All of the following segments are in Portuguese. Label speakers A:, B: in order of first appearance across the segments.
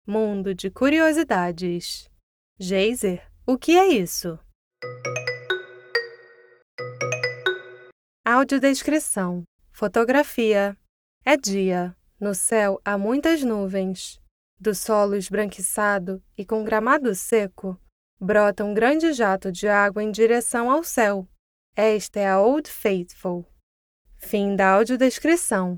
A: Mundo de curiosidades. Geyser, o que é isso? Audiodescrição. Fotografia. É dia. No céu há muitas nuvens. Do solo esbranquiçado e com gramado seco, brota um grande jato de água em direção ao céu. Esta é a Old Faithful. Fim da audiodescrição.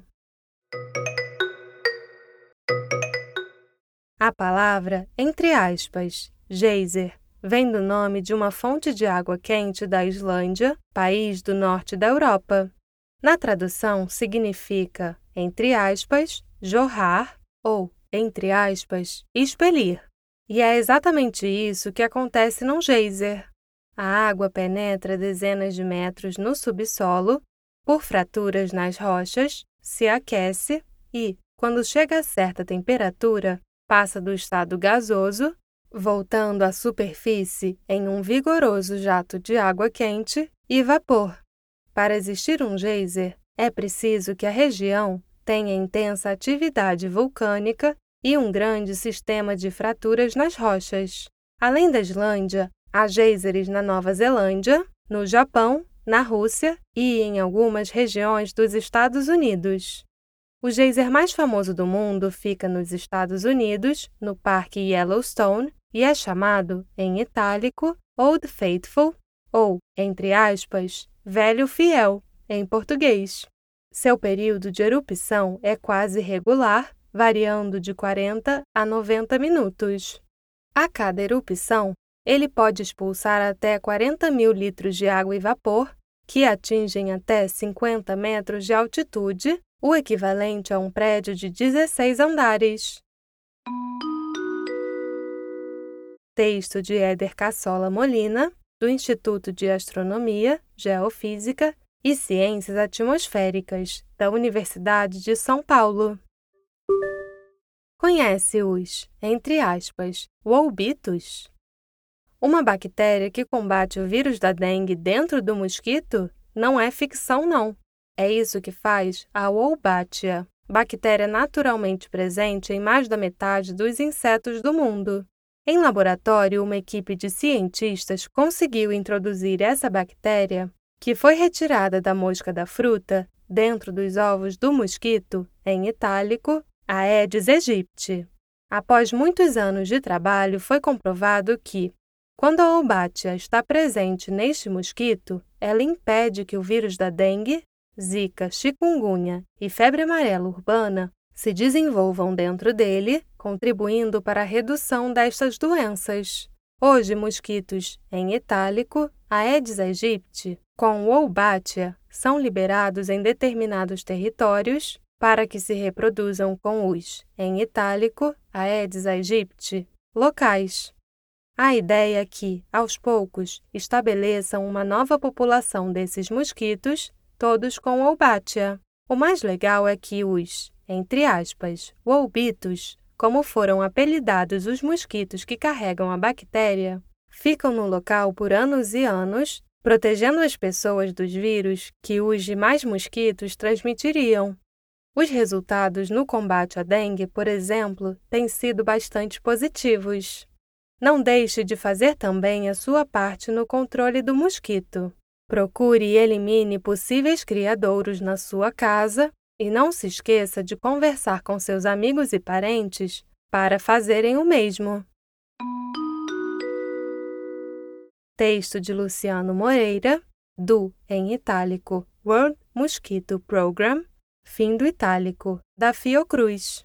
A: A palavra, entre aspas, geyser, vem do nome de uma fonte de água quente da Islândia, país do norte da Europa. Na tradução, significa, entre aspas, jorrar ou, entre aspas, expelir. E é exatamente isso que acontece num geyser. A água penetra dezenas de metros no subsolo, por fraturas nas rochas, se aquece e, quando chega a certa temperatura, passa do estado gasoso, voltando à superfície em um vigoroso jato de água quente e vapor. Para existir um geyser, é preciso que a região tenha intensa atividade vulcânica e um grande sistema de fraturas nas rochas. Além da Islândia, há geysers na Nova Zelândia, no Japão, na Rússia e em algumas regiões dos Estados Unidos. O geyser mais famoso do mundo fica nos Estados Unidos, no Parque Yellowstone, e é chamado, em itálico, Old Faithful, ou, entre aspas, Velho Fiel, em português. Seu período de erupção é quase regular, variando de 40 a 90 minutos. A cada erupção, ele pode expulsar até 40 mil litros de água e vapor, que atingem até 50 metros de altitude, o equivalente a um prédio de 16 andares. Texto de Éder Cassola Molina, do Instituto de Astronomia, Geofísica e Ciências Atmosféricas, da Universidade de São Paulo. Conhece os, entre aspas, wouldbitos? Uma bactéria que combate o vírus da dengue dentro do mosquito? Não é ficção, não. É isso que faz a Wolbachia, bactéria naturalmente presente em mais da metade dos insetos do mundo. Em laboratório, uma equipe de cientistas conseguiu introduzir essa bactéria, que foi retirada da mosca da fruta, dentro dos ovos do mosquito, em itálico, Aedes aegypti. Após muitos anos de trabalho, foi comprovado que, quando a Wolbachia está presente neste mosquito, ela impede que o vírus da dengue, zika, chikungunya e febre amarela urbana se desenvolvam dentro dele, contribuindo para a redução destas doenças. Hoje, mosquitos, em itálico, Aedes aegypti, com Wolbachia, são liberados em determinados territórios para que se reproduzam com os, em itálico, Aedes aegypti, locais. A ideia é que, aos poucos, estabeleçam uma nova população desses mosquitos, todos com Wolbachia. O mais legal é que os, entre aspas, wouldbitos, como foram apelidados os mosquitos que carregam a bactéria, ficam no local por anos e anos, protegendo as pessoas dos vírus que os demais mosquitos transmitiriam. Os resultados no combate à dengue, por exemplo, têm sido bastante positivos. Não deixe de fazer também a sua parte no controle do mosquito. Procure e elimine possíveis criadouros na sua casa e não se esqueça de conversar com seus amigos e parentes para fazerem o mesmo. Texto de Luciano Moreira, do, em itálico, World Mosquito Program, fim do itálico, da Fiocruz.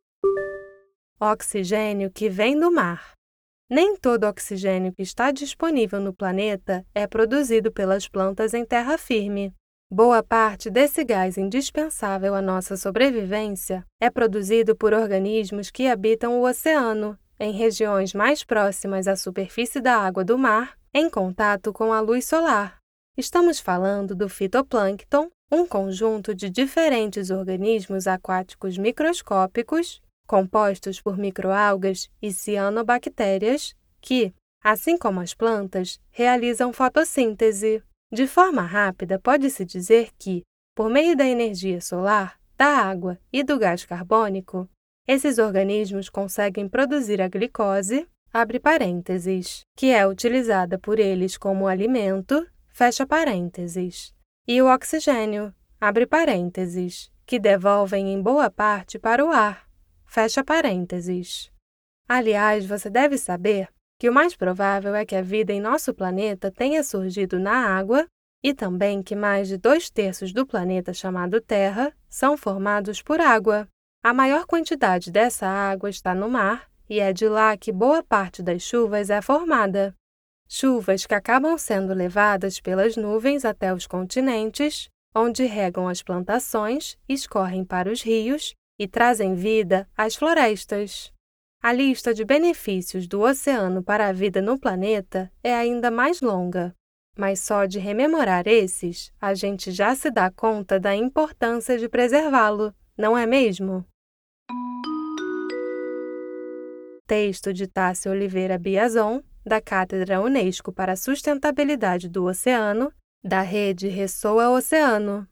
A: Oxigênio que vem do mar. Nem todo oxigênio que está disponível no planeta é produzido pelas plantas em terra firme. Boa parte desse gás indispensável à nossa sobrevivência é produzido por organismos que habitam o oceano, em regiões mais próximas à superfície da água do mar, em contato com a luz solar. Estamos falando do fitoplâncton, um conjunto de diferentes organismos aquáticos microscópicos, compostos por microalgas e cianobactérias, que, assim como as plantas, realizam fotossíntese. De forma rápida, pode-se dizer que, por meio da energia solar, da água e do gás carbônico, Esses organismos conseguem produzir a glicose, abre parênteses, que é utilizada por eles como alimento, fecha parênteses, e o oxigênio, abre parênteses, que devolvem em boa parte para o ar, fecha parênteses. Aliás, você deve saber que o mais provável é que a vida em nosso planeta tenha surgido na água e também que mais de 2/3 do planeta chamado Terra são formados por água. A maior quantidade dessa água está no mar e é de lá que boa parte das chuvas é formada. Chuvas que acabam sendo levadas pelas nuvens até os continentes, onde regam as plantações, escorrem para os rios e trazem vida às florestas. A lista de benefícios do oceano para a vida no planeta é ainda mais longa, mas só de rememorar esses, a gente já se dá conta da importância de preservá-lo, não é mesmo? Texto de Tássia Oliveira Biazon, da Cátedra Unesco para a Sustentabilidade do Oceano, da Rede Ressoa Oceano.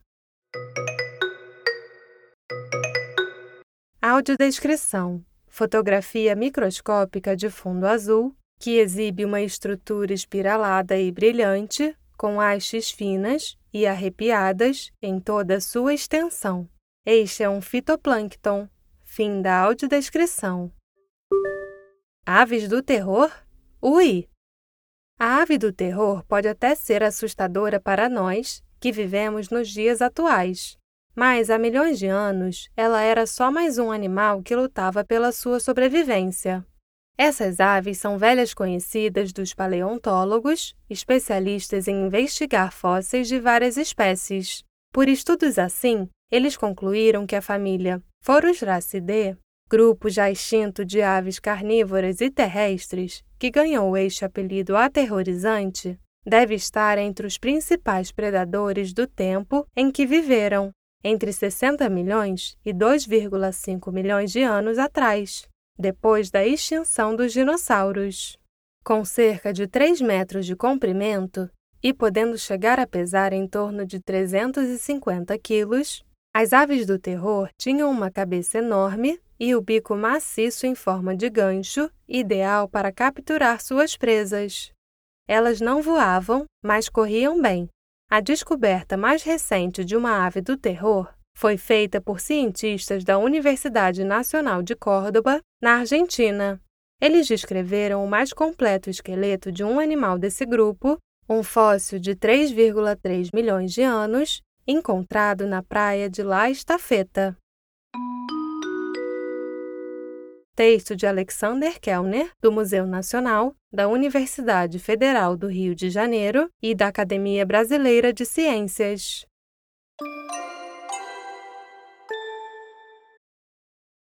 A: Audiodescrição: fotografia microscópica de fundo azul, que exibe uma estrutura espiralada e brilhante, com hastes finas e arrepiadas em toda a sua extensão. Este é um fitoplâncton. Fim da audiodescrição. Aves do terror? Ui! A ave do terror pode até ser assustadora para nós, que vivemos nos dias atuais. Mas, há milhões de anos, ela era só mais um animal que lutava pela sua sobrevivência. Essas aves são velhas conhecidas dos paleontólogos, especialistas em investigar fósseis de várias espécies. Por estudos assim, eles concluíram que a família Forusracidae, grupo já extinto de aves carnívoras e terrestres, que ganhou este apelido aterrorizante, deve estar entre os principais predadores do tempo em que viveram, entre 60 milhões e 2,5 milhões de anos atrás, depois da extinção dos dinossauros. Com cerca de 3 metros de comprimento e podendo chegar a pesar em torno de 350 quilos, as aves do terror tinham uma cabeça enorme e o bico maciço em forma de gancho, ideal para capturar suas presas. Elas não voavam, mas corriam bem. A descoberta mais recente de uma ave do terror foi feita por cientistas da Universidade Nacional de Córdoba, na Argentina. Eles descreveram o mais completo esqueleto de um animal desse grupo, um fóssil de 3,3 milhões de anos, encontrado na praia de La Estafeta. Texto de Alexander Kellner, do Museu Nacional, da Universidade Federal do Rio de Janeiro e da Academia Brasileira de Ciências.